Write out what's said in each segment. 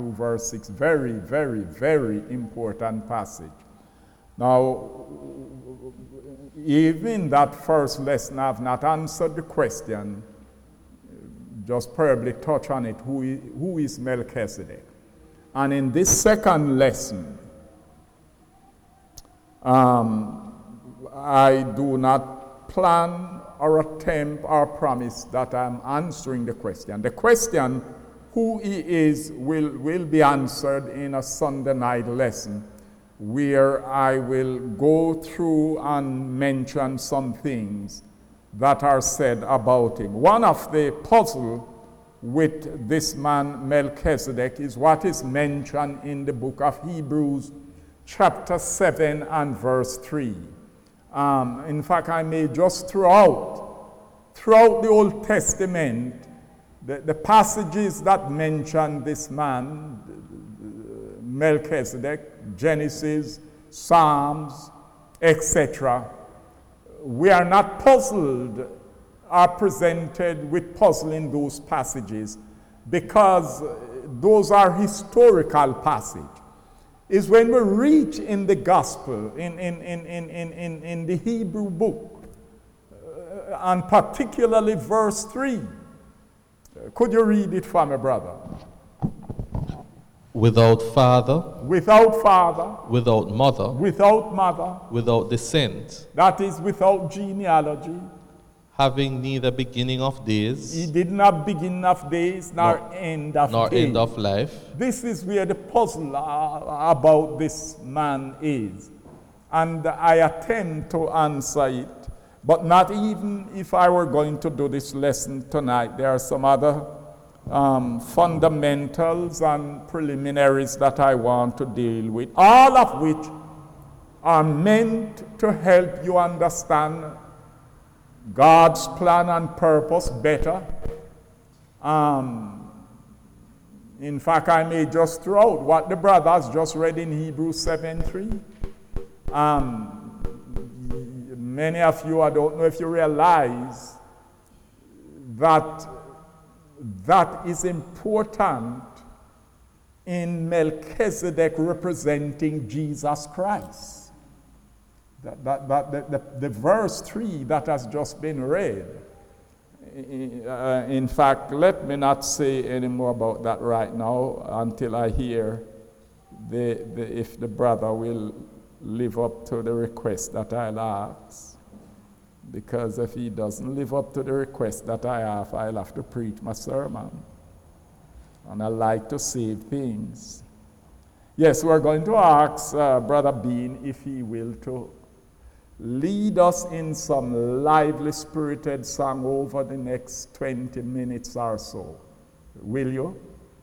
verse 6. Very, very, very important passage. Now, even that first lesson, I've not answered the question, just probably touch on it, who is Melchizedek? And in this second lesson, I do not plan or attempt or promise that I'm answering the question. The question, who he is, will be answered in a Sunday night lesson, where I will go through and mention some things that are said about him. One of the puzzles with this man Melchizedek is what is mentioned in the book of Hebrews chapter 7 and verse 3. In fact, I may just throughout the Old Testament, the passages that mention this man, Melchizedek, Genesis, Psalms, etc., we are not puzzled or presented with puzzle in those passages because those are historical passages. It's when we reach in the gospel, in the Hebrew book, and particularly verse 3. Could you read it for me, brother? Without father, without mother, without descent, that is, without genealogy, having neither beginning of days, he did not beginning of days, nor end of days. End of life. This is where the puzzle about this man is. And I attempt to answer it, but not even if I were going to do this lesson tonight. There are some other fundamentals and preliminaries that I want to deal with, all of which are meant to help you understand God's plan and purpose better. In fact, I may just throw out what the brothers just read in Hebrews 7:3. Many of you, I don't know if you realize that is important in Melchizedek representing Jesus Christ. The verse 3 that has just been read. In fact, let me not say any more about that right now until I hear if the brother will live up to the request that I'll ask. Because if he doesn't live up to the request that I have, I'll have to preach my sermon. And I like to save things. Yes, we're going to ask Brother Bean if he will to lead us in some lively spirited song over the next 20 minutes or so. Will you?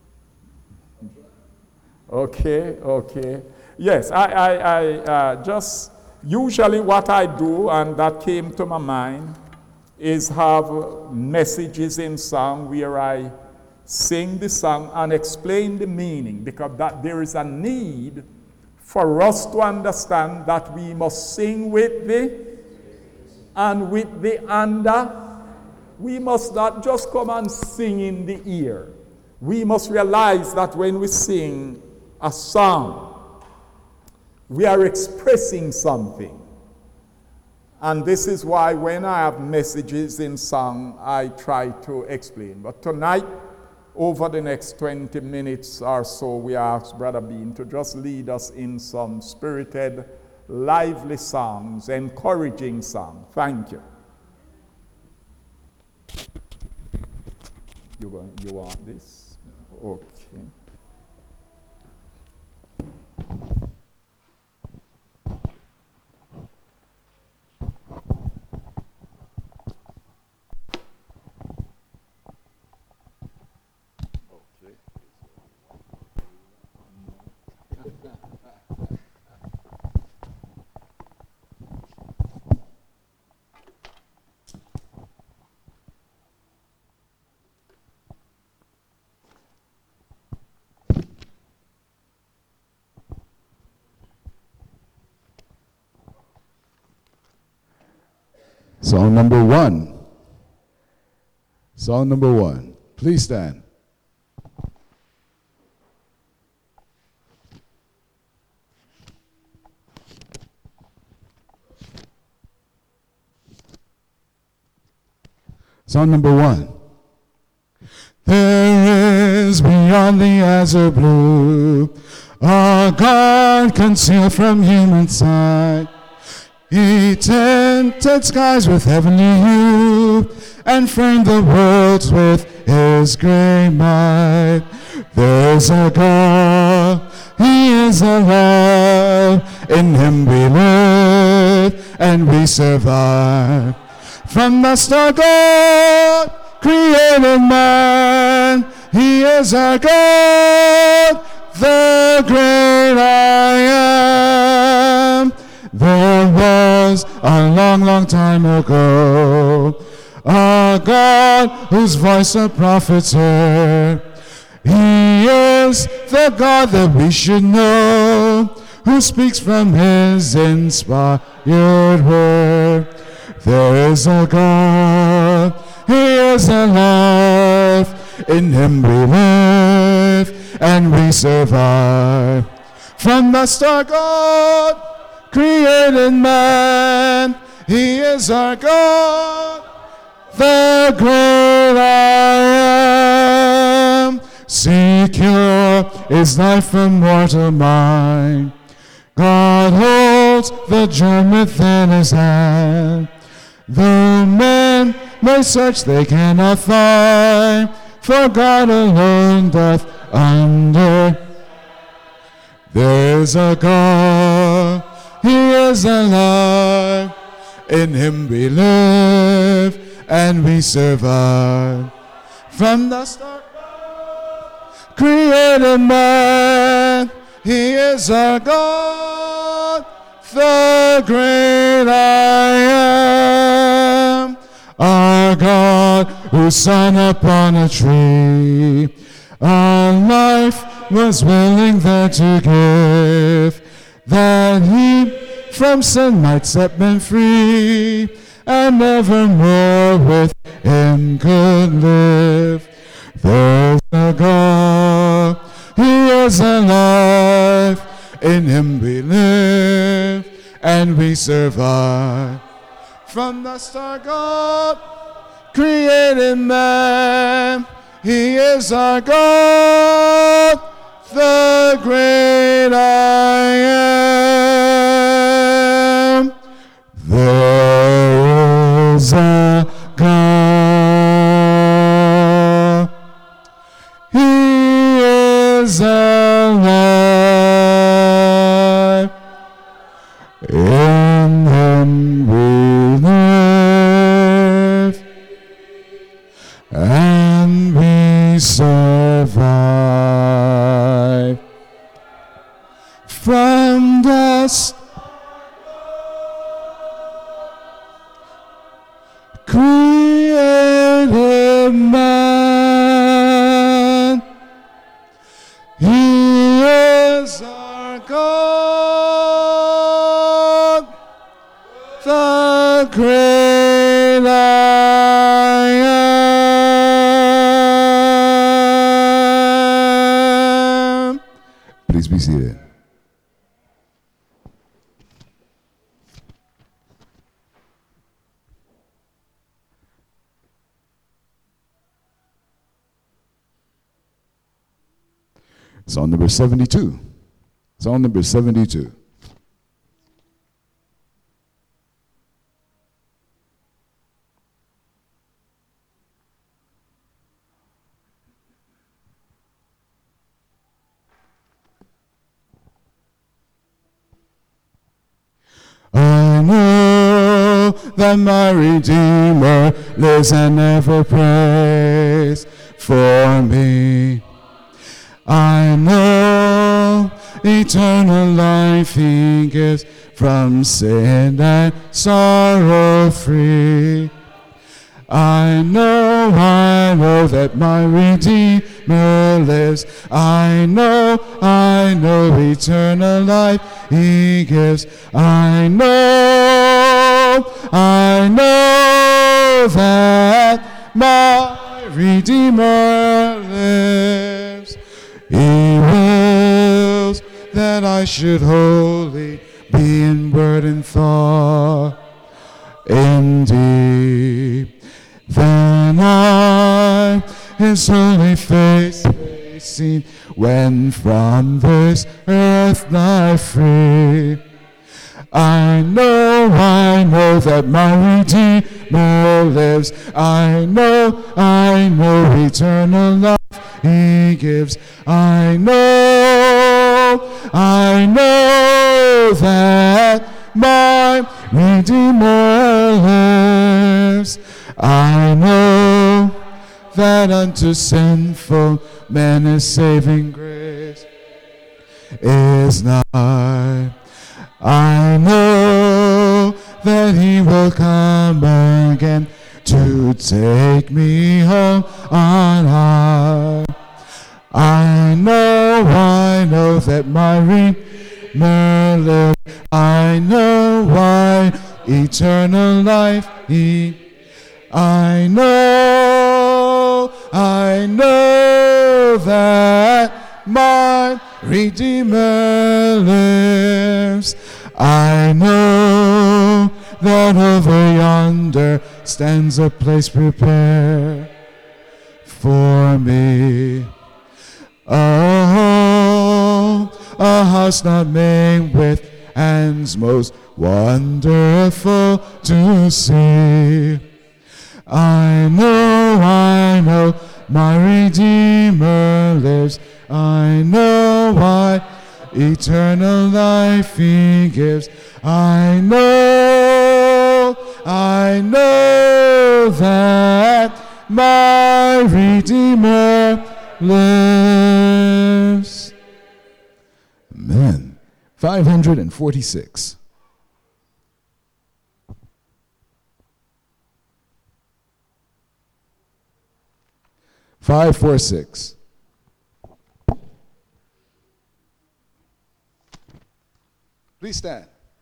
Okay. Yes, I just, usually what I do, and that came to my mind, is have messages in song where I sing the song and explain the meaning, because that there is a need for us to understand that we must sing with the and with the under. We must not just come and sing in the ear. We must realize that when we sing a song, we are expressing something. And this is why when I have messages in song, I try to explain. But tonight, over the next 20 minutes or so, we ask Brother Bean to just lead us in some spirited, lively songs, encouraging songs. Thank you. You want this? Okay. Song number one. Song number one. Please stand. Song number 1. There is beyond the azure blue a God concealed from human sight. He tinted skies with heavenly hue and framed the worlds with his great might. There's a God, he is alive. In him we live and we survive. From the start God created man. He is our God, the great I am. There was a long, long time ago a God whose voice the prophets heard. He is the God that we should know, who speaks from his inspired word. There is a God, he is alive. In him we live and we survive. From the start God created man. He is our God, the great I am. Secure is life from mortal mind. God holds the germ within his hand. Though men may search, they cannot find, for God alone doth under. There's a God, he is alive. In him we live and we survive. From the start, created man, he is our God, the great I am. Our God, who hung upon a tree, our life was willing there to give, that he from sin might set men free, and evermore with him could live. There's a God, he is alive. In him we live and we survive. From the start God created man. He is our God, the great I am. There is a God. He is alive. In him we live and we survive. From dust created man. He is our God, the great I am. Please be seated. Song number 72. Song number 72. I know that my Redeemer lives and ever prays for me. I know eternal life he gives, from sin and sorrow free. I know that my Redeemer lives. I know eternal life he gives. I know that my Redeemer lives. He wills that I should wholly be in word and thought, in deed. That on high, his holy face seen, when from this earth lie free. I know that my Redeemer lives. I know eternal life he gives. I know that my Redeemer lives. I know that unto sinful men his saving grace is nigh. I know that he will come again to take me home on high. I know that my Redeemer lives. I know why eternal life he. I know that my Redeemer lives. I know that over yonder stands a place prepared for me. Oh, a house not made with hands, most wonderful to see. I know my Redeemer lives. I know why eternal life he gives. I know that my Redeemer lives. Amen. 546. 546. Please stand.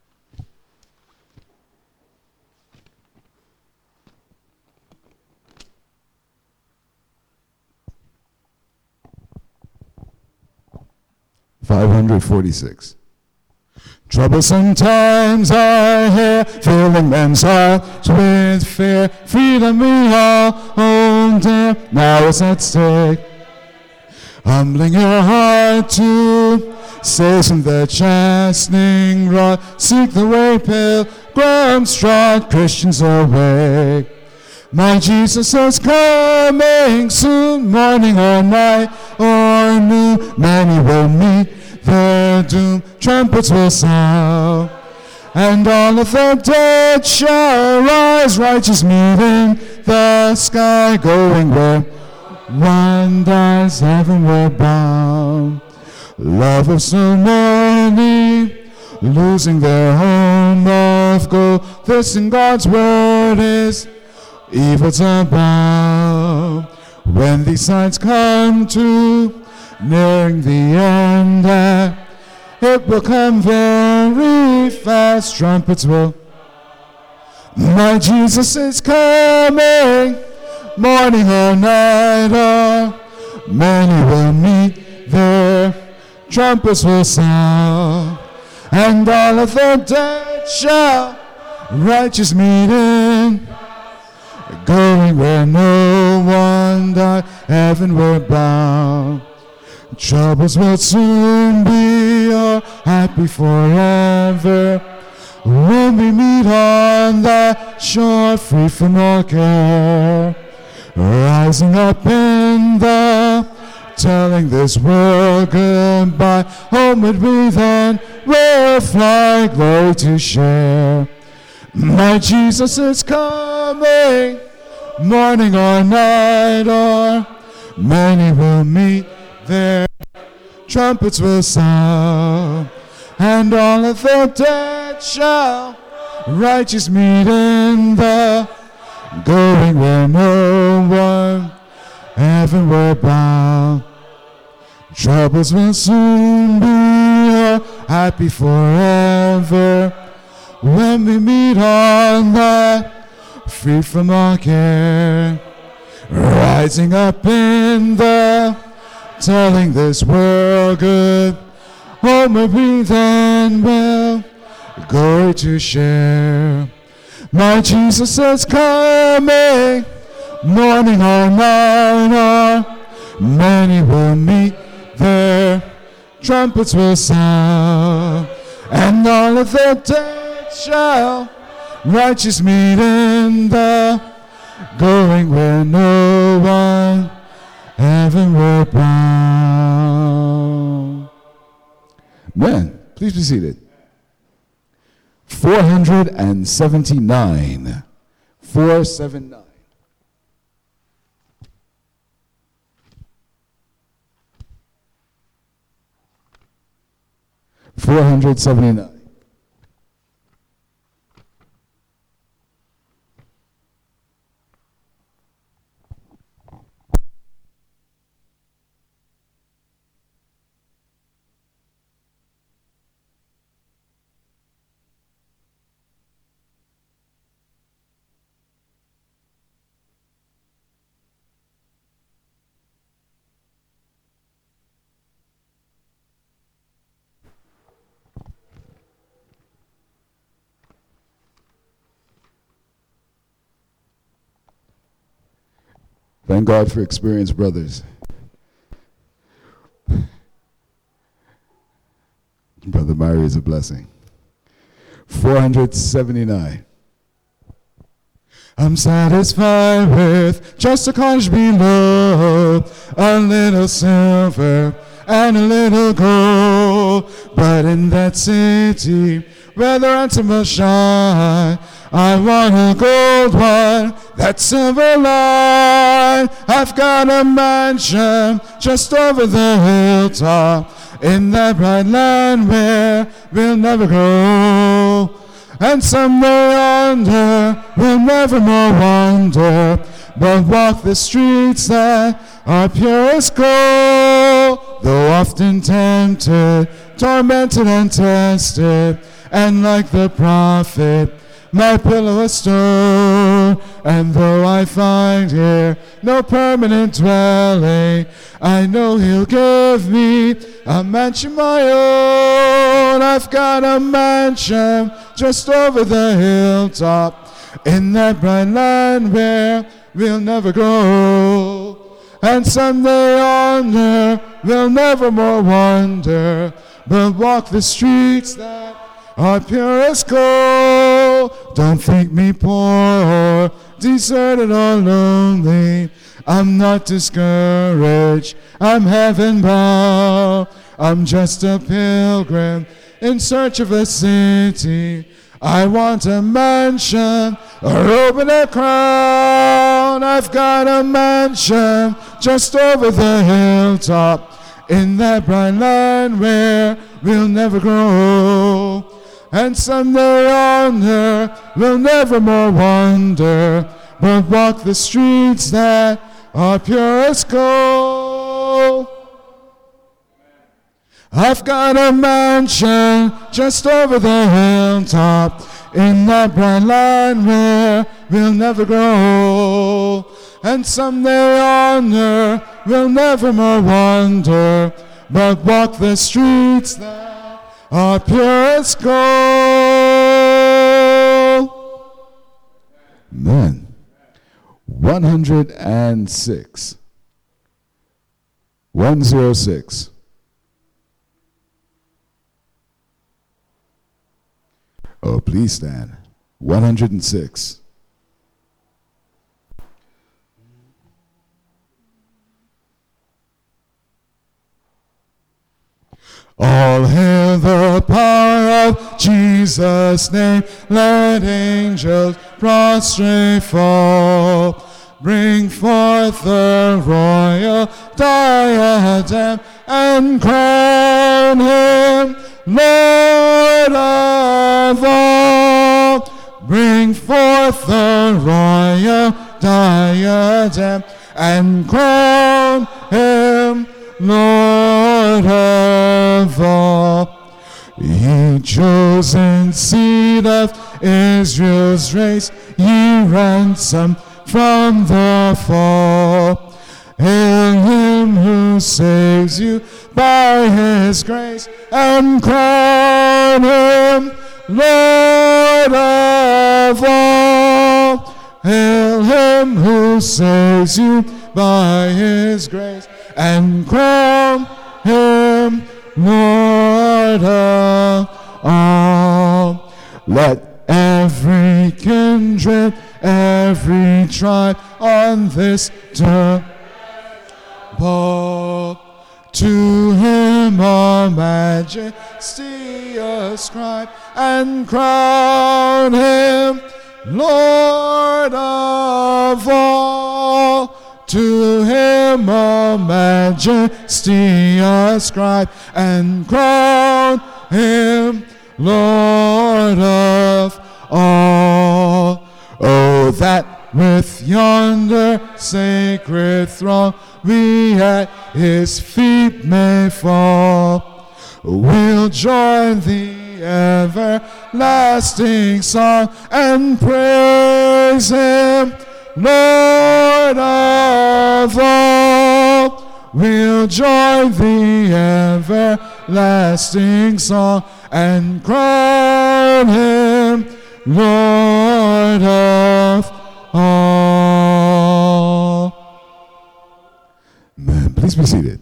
$546. Troublesome times I hear, filling men's hearts with fear. Freedom we all hold dear, now is at stake. Humbling your heart to save from the chastening rod. Seek the way, pilgrims trod, Christians awake. My Jesus is coming soon, morning or night or noon. Many will meet their doom, trumpets will sound, and all of the dead shall rise, righteous meet in the sky, going where one dies, heavenward bound. Love of so many, losing their home of gold. This in God's word is evils abound. When these signs come to nearing the end, it will come very fast. Trumpets will. My Jesus is coming, morning or night, or many will meet there. Trumpets will sound, and all of the dead shall righteous meet in, going where no one died, heavenward bound. Troubles will soon be all happy forever, when we meet on that shore, free from all care. Rising up in the, telling this world goodbye, homeward we then will fly, glory to share. My Jesus is coming, morning or night, or many will meet there. Trumpets will sound, and all of the dead shall righteous meet in the, going where no one heavenward bound. Troubles will soon be happy forever, when we meet on that, free from all care. Rising up in the, telling this world good, homeward we then will, glory to share. My Jesus is coming, morning or night, or many will meet there. Trumpets will sound, and all of the dead shall righteous meet in the going where no one heavenward bound. Men, please be seated. 479. 479. $479. Thank God for experienced brothers. Brother Mary is a blessing. 479. I'm satisfied with just a cottage below, a little silver and a little gold. But in that city where the ransom will shine, I want a gold one, that silver line. I've got a mansion just over the hilltop, in that bright land where we'll never grow. And somewhere yonder we'll never more wander, but walk the streets that are pure as gold. Though often tempted, tormented and tested, and like the prophet, my pillow a stone. And though I find here no permanent dwelling, I know he'll give me a mansion my own. I've got a mansion just over the hilltop, in that bright land where we'll never go. And someday yonder we'll never more wander, but walk the streets that are pure as gold. Don't think me poor or deserted or lonely. I'm not discouraged, I'm heaven bound. I'm just a pilgrim in search of a city. I want a mansion, a robe and a crown. I've got a mansion just over the hilltop, in that bright land where we'll never grow. And someday yonder we'll never more wander, but walk the streets that are pure as gold. I've got a mansion just over the hilltop, in that bright land where we'll never grow. And someday yonder we'll never more wander, but walk the streets that are pure as gold. Amen. 106. 106. Oh, please stand. 106. All hail the power of Jesus' name. Let angels prostrate fall. Bring forth the royal diadem and crown him Lord of all. Bring forth the royal diadem and crown him Lord of all. Ye chosen seed of Israel's race, ye ransomed from the fall. Hail him who saves you by his grace, and crown him Lord of all. Hail him him who saves you by his grace, and crown him Lord of all. Let every kindred, every tribe on this earth bow to him all majesty ascribe, and crown him Lord of all. To him all majesty ascribe, and crown him Lord of all. Oh, that with yonder sacred throng we at his feet may fall. We'll join the everlasting song and praise him, Lord of all. We'll join the everlasting song and crown him Lord of all. Man, please be seated.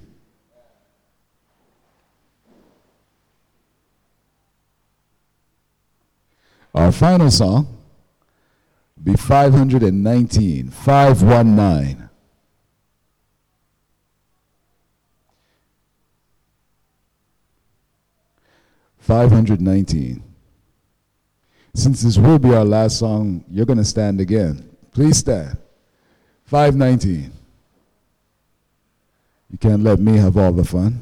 Our final song be 519, 519. $519. Since this will be our last song, you're going to stand again. Please stand. 519. You can't let me have all the fun.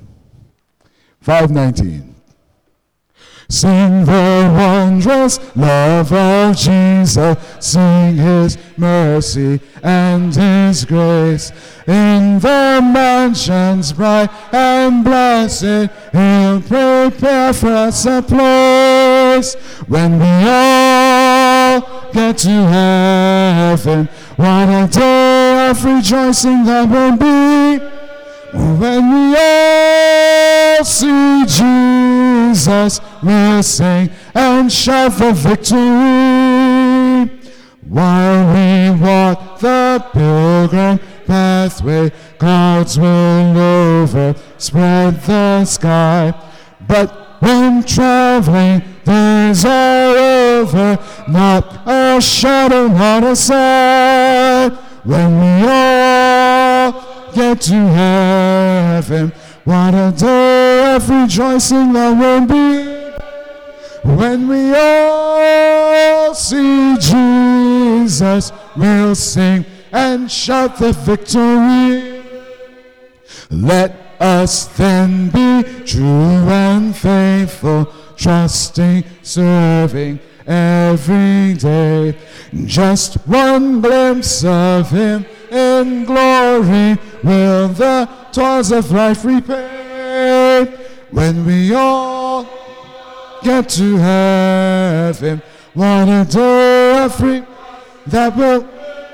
519. Sing the wondrous love of Jesus, sing his mercy and his grace. In the mansions bright and blessed, he'll prepare for us a place. When we all get to heaven, what a day of rejoicing that will be. When we all see Jesus, we'll sing and shout the victory. While we walk the pilgrim pathway, clouds will overspread the sky. But when traveling days are over, not a shadow, not a sign. When we all get to heaven, what a day of rejoicing that will be. When we all see Jesus, we'll sing and shout the victory. Let us then be true and faithful, trusting, serving every day. Just one glimpse of him in glory will the toils of life repay. When we all get to heaven, what a day of free that will.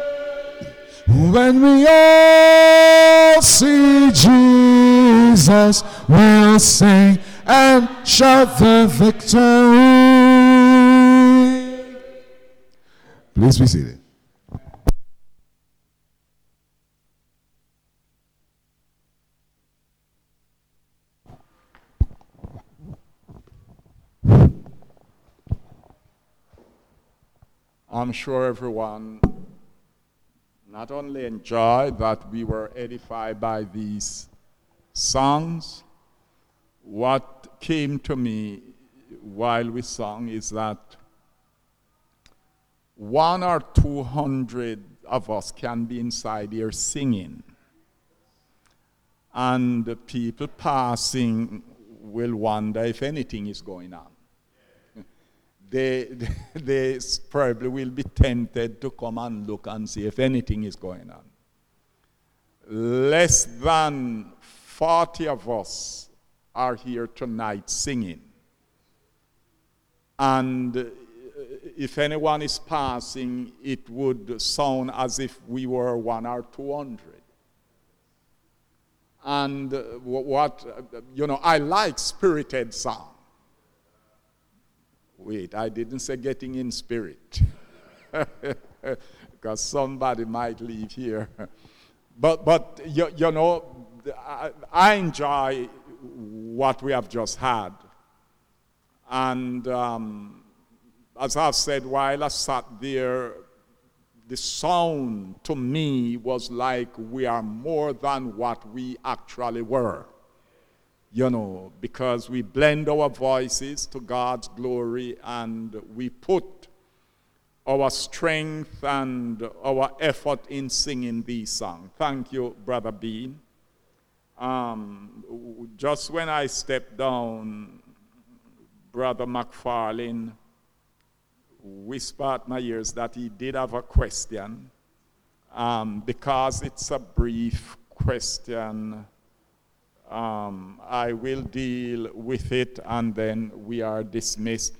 When we all see Jesus, we'll sing and shout the victory. Please be seated. I'm sure everyone not only enjoyed, but we were edified by these songs. What came to me while we sang is that 100 or 200 of us can be inside here singing, and the people passing will wonder if anything is going on. They probably will be tempted to come and look and see if anything is going on. Less than 40 of us are here tonight singing. And if anyone is passing, it would sound as if we were 100 or 200. And I like spirited songs. Wait, I didn't say getting in spirit. because somebody might leave here. But you know, I enjoy what we have just had. And as I've said, while I sat there, the sound to me was like we are more than what we actually were. You know, because we blend our voices to God's glory and we put our strength and our effort in singing these songs. Thank you, Brother Bean. Just when I stepped down, Brother McFarlane whispered my ears that he did have a question. Because it's a brief question, I will deal with it and then we are dismissed.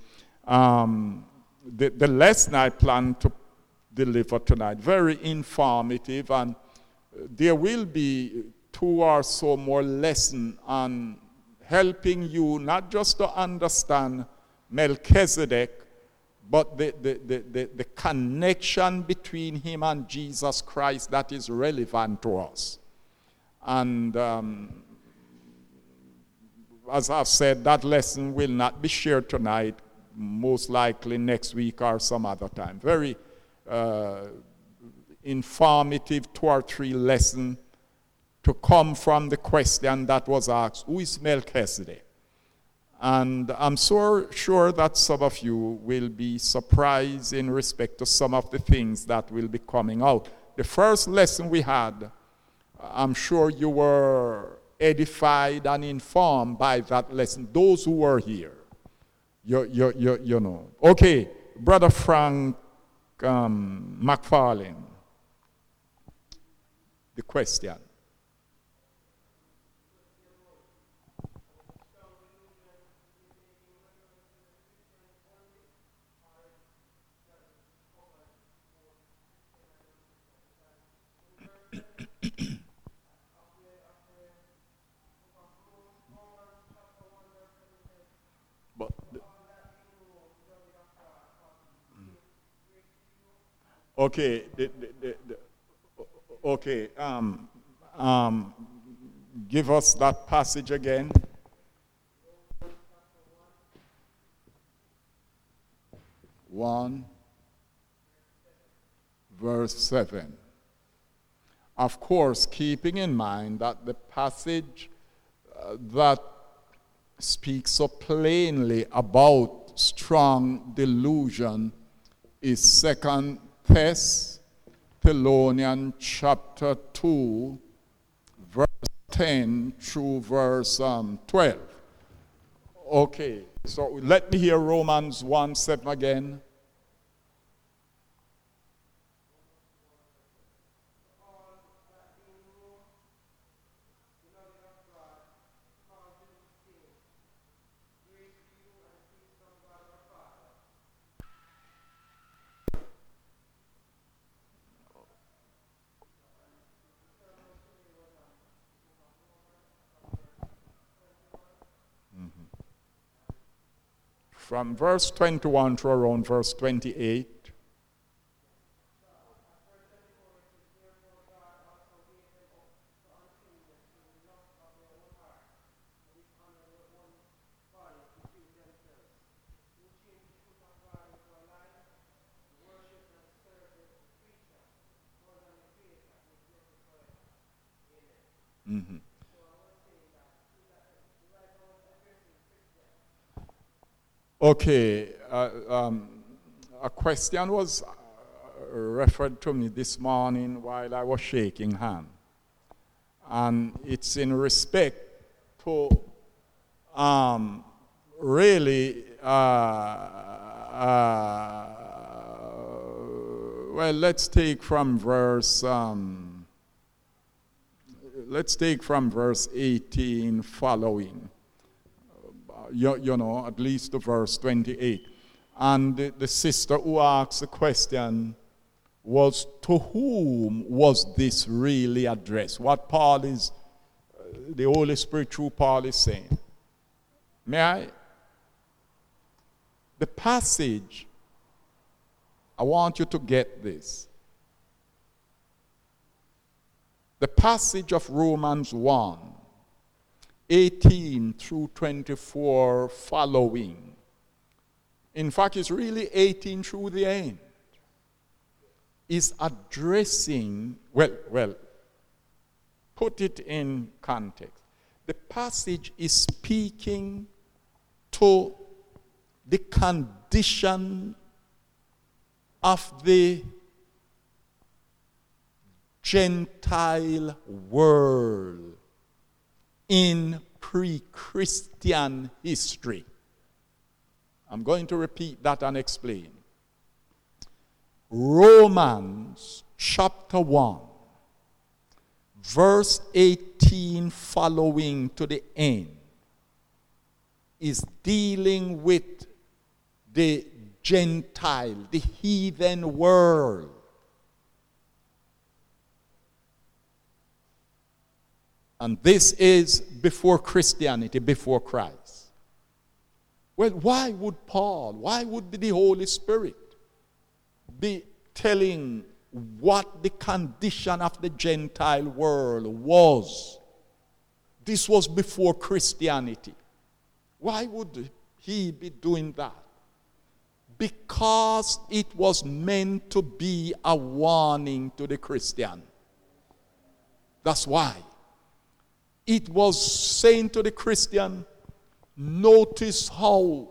The lesson I plan to deliver tonight, very informative, and there will be 2 or so more lessons on helping you not just to understand Melchizedek, but the connection between him and Jesus Christ that is relevant to us. And as I've said, that lesson will not be shared tonight, most likely next week or some other time. Very informative 2 or 3 lessons to come from the question that was asked, who is Melchizedek? And I'm so sure that some of you will be surprised in respect to some of the things that will be coming out. The first lesson we had, I'm sure you were edified and informed by that lesson, those who were here. You know. Okay, Brother Frank McFarlane, the question. Okay, okay, give us that passage again. 1, verse 7. Of course, keeping in mind that the passage that speaks so plainly about strong delusion is 2 Thessalonians chapter 2, verse 10 through verse 12. Okay, so let me hear Romans 1:7 again. From verse 21 to around verse 28. Mm-hmm. Okay, a question was referred to me this morning while I was shaking hands. And it's in respect to really, well, let's take from verse 18 following. You know, at least to verse 28. And the sister who asked the question was, to whom was this really addressed? What Paul is, the Holy Spirit through Paul is saying. May I? The passage, I want you to get this. the passage of Romans 1, 18 through 24 following. In fact, it's really 18 through the end. Is addressing, well, put it in context. The passage is speaking to the condition of the Gentile world in pre-Christian history. I'm going to repeat that and explain. Romans chapter 1, verse 18 following to the end is dealing with the Gentile, the heathen world. And this is before Christianity, before Christ. Well, why would Paul, why would the Holy Spirit be telling what the condition of the Gentile world was? This was before Christianity. Why would he be doing that? Because it was meant to be a warning to the Christian. That's why. It was saying to the Christian, notice how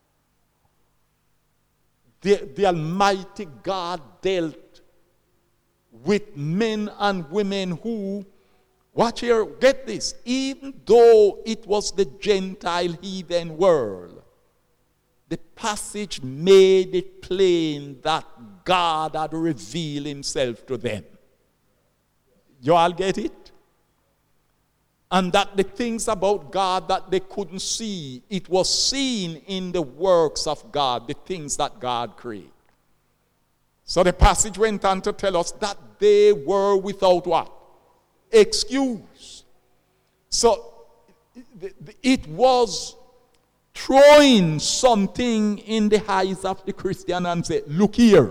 the Almighty God dealt with men and women who, watch here, get this, even though it was the Gentile heathen world, the passage made it plain that God had revealed himself to them. You all get it? And that the things about God that they couldn't see, it was seen in the works of God, the things that God created. So the passage went on to tell us that they were without what? Excuse. So it was throwing something in the eyes of the Christian and say, look here,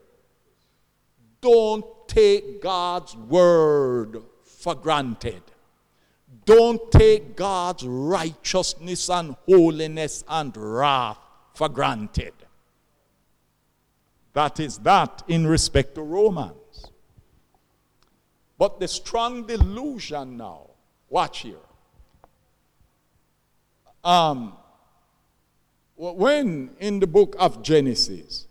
don't take God's word for granted. Don't take God's righteousness and holiness and wrath for granted. That is that in respect to Romans. But the strong delusion now, watch here. When in the book of Genesis,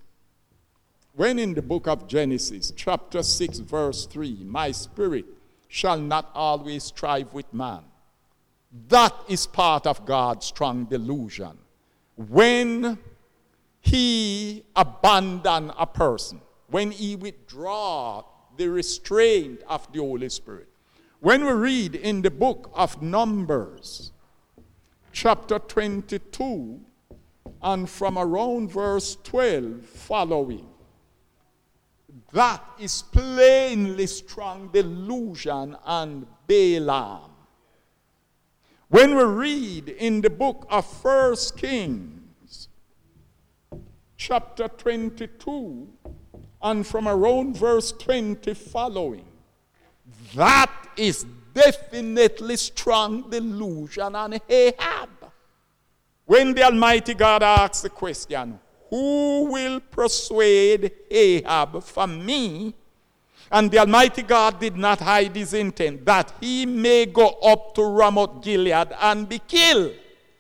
chapter 6, verse 3, my spirit shall not always strive with man. That is part of God's strong delusion. When he abandons a person, when he withdraws the restraint of the Holy Spirit. When we read in the book of Numbers, chapter 22, and from around verse 12 following, that is plainly strong delusion and Balaam. When we read in the book of 1 Kings, chapter 22, and from around verse 20 following, that is definitely strong delusion and Ahab. When the Almighty God asks the question, who will persuade Ahab from me? And the Almighty God did not hide his intent, that he may go up to Ramoth Gilead and be killed.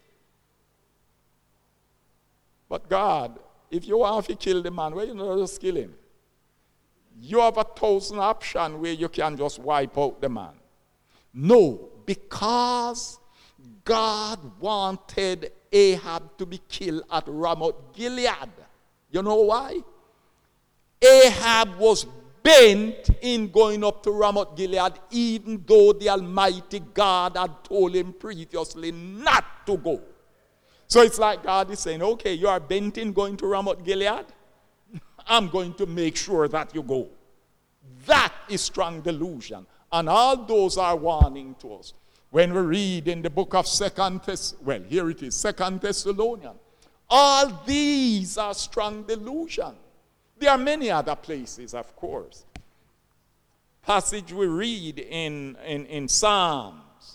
But God, if you want to kill the man, well, you know, just kill him. You have 1,000 options where you can just wipe out the man. No, because God wanted Ahab to be killed at Ramoth Gilead. You know why? Ahab was bent in going up to Ramoth Gilead, even though the Almighty God had told him previously not to go. So it's like God is saying, okay, you are bent in going to Ramoth Gilead? I'm going to make sure that you go. That is strong delusion. And all those are warning to us. When we read in the book of 2 Thessalonians, all these are strong delusion. There are many other places, of course. passage we read in Psalms,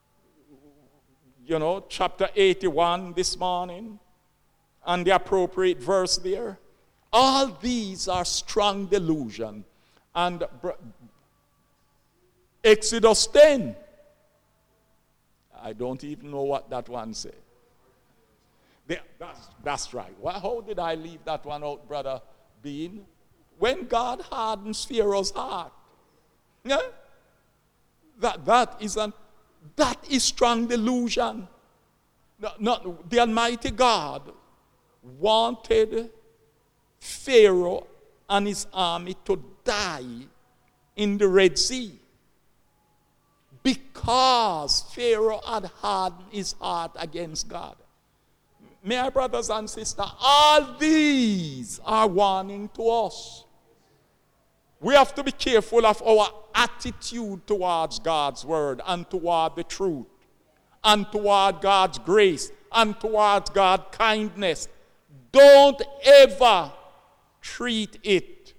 chapter 81 this morning, and the appropriate verse there. All these are strong delusion. And Exodus 10, I don't even know what that one said. That's right. Well, how did I leave that one out, Brother Bean? When God hardens Pharaoh's heart. Yeah? That is strong delusion. The Almighty God wanted Pharaoh and his army to die in the Red Sea because Pharaoh had hardened his heart against God. My brothers and sisters, all these are warning to us. We have to be careful of our attitude towards God's word and toward the truth and toward God's grace and towards God's kindness. Don't ever treat it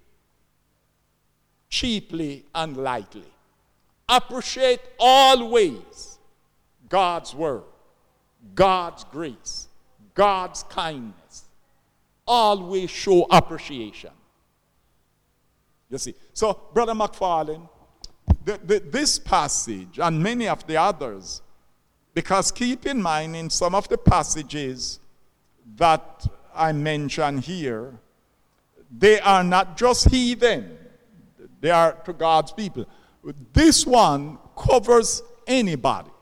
cheaply and lightly. Appreciate always God's word, God's grace, God's kindness. Always show appreciation. You see. So, Brother McFarlane, this passage and many of the others, because keep in mind in some of the passages that I mention here, they are not just heathen. They are to God's people. This one covers anybody.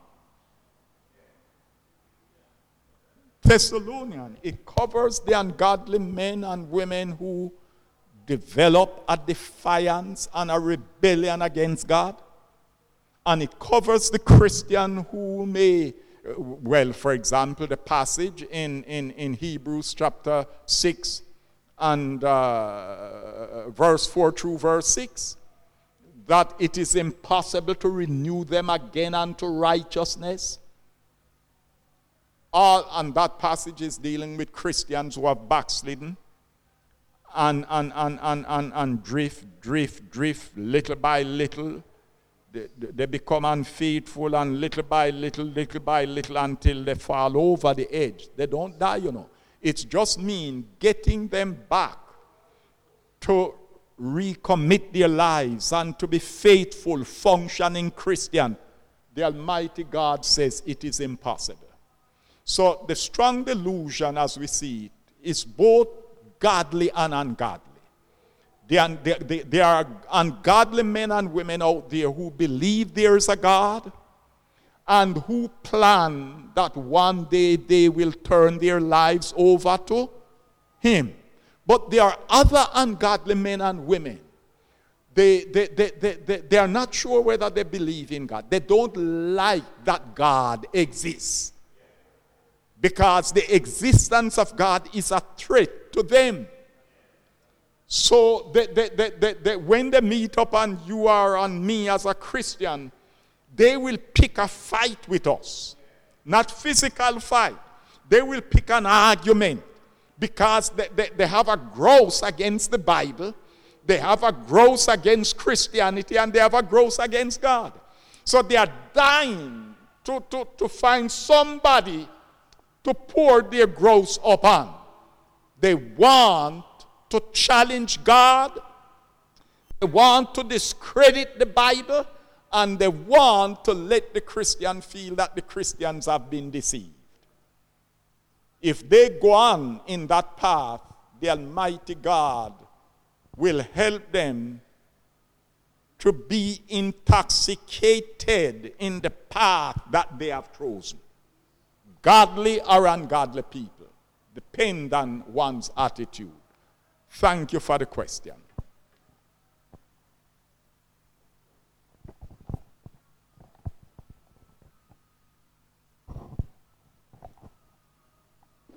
Thessalonian, it covers the ungodly men and women who develop a defiance and a rebellion against God. And it covers the Christian who may, for example, the passage in Hebrews chapter 6 and verse 4 through verse 6, that it is impossible to renew them again unto righteousness. And that passage is dealing with Christians who have backslidden and drift little by little. They become unfaithful, and little by little until they fall over the edge. They don't die, It's just mean getting them back to recommit their lives and to be faithful, functioning Christian. The Almighty God says it is impossible. So the strong delusion, as we see it, is both godly and ungodly. There are ungodly men and women out there who believe there is a God and who plan that one day they will turn their lives over to Him. But there are other ungodly men and women. They are not sure whether they believe in God. They don't like that God exists, because the existence of God is a threat to them. So when they meet up on you or on me as a Christian, they will pick a fight with us. Not physical fight. They will pick an argument because they have a grouse against the Bible. They have a grouse against Christianity, and they have a grouse against God. So they are dying to find somebody to pour their grouse upon. They want to challenge God. They want to discredit the Bible. And they want to let the Christian feel that the Christians have been deceived. If they go on in that path, the Almighty God will help them to be intoxicated in the path that they have chosen. Godly or ungodly people, depend on one's attitude. Thank you for the question.